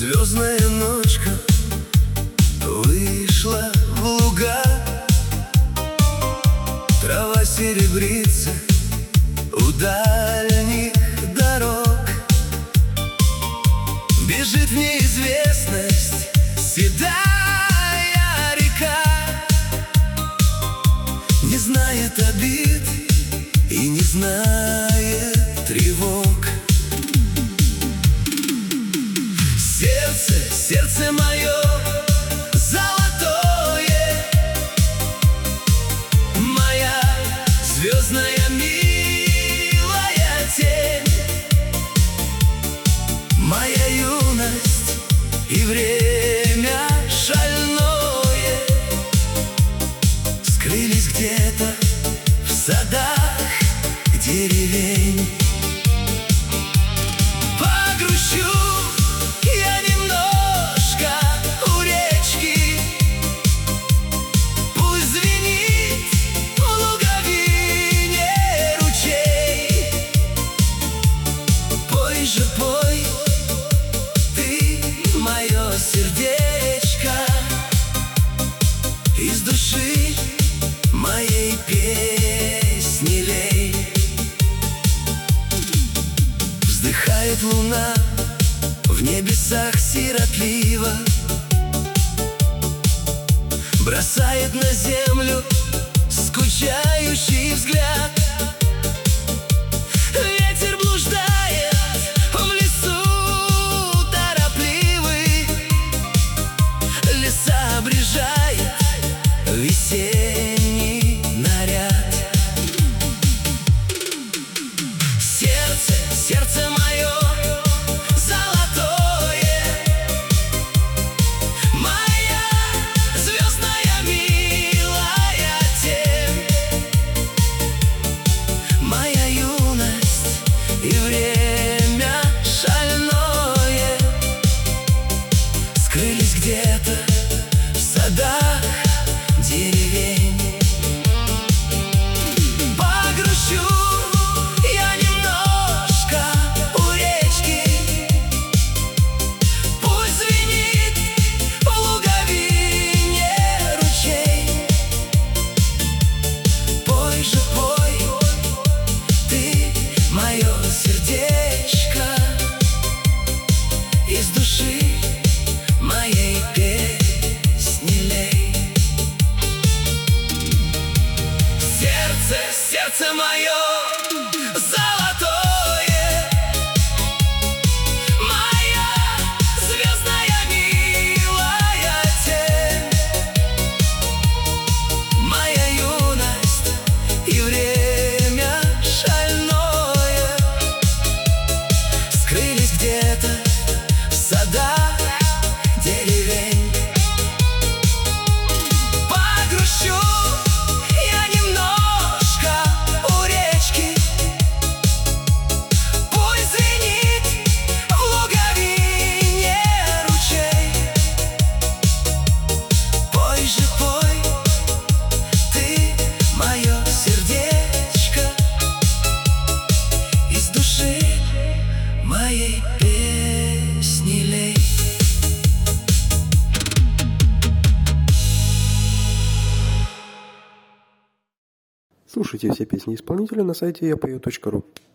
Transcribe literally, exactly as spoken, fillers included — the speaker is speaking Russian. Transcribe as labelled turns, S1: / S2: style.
S1: Звездная ночка вышла в луга, трава серебрится у дальних дорог. Бежит в неизвестность седая река, не знает обид и не знает тревог. Сердце, сердце мое золотое, моя звездная милая тень, моя юность и время шальное скрылись где-то в садах деревень. Погрущу я немножко у речки, пусть звенит в луговине ручей. Пой же, пой, ты мое сердечко, из души моей песни лей. Вздыхает луна в небесах сиротливо, бросает на землю скучающий взгляд. Ветер блуждает в лесу торопливый, леса обрежает весенний наряд. Сердце, сердце мое золотое, моя звездная милая тень, моя юность и время шальное скрылись где-то в садах деревень. Погрущу я немножко у речки, пусть звенит в луговине ручей. Пой же, пой, ты мое сердечко, из души моей песни лей. Сердце, сердце мое золотое, моя звездная милая тень, моя юность и время шальное скрылись где-то в садах деревень. Погрущу я немножко у речки, пусть звенит в луговине ручей. Пой же, пой, ты мое сердечко, из души моей песни лей.
S2: Слушайте все песни исполнителя на сайте я пою точка ру.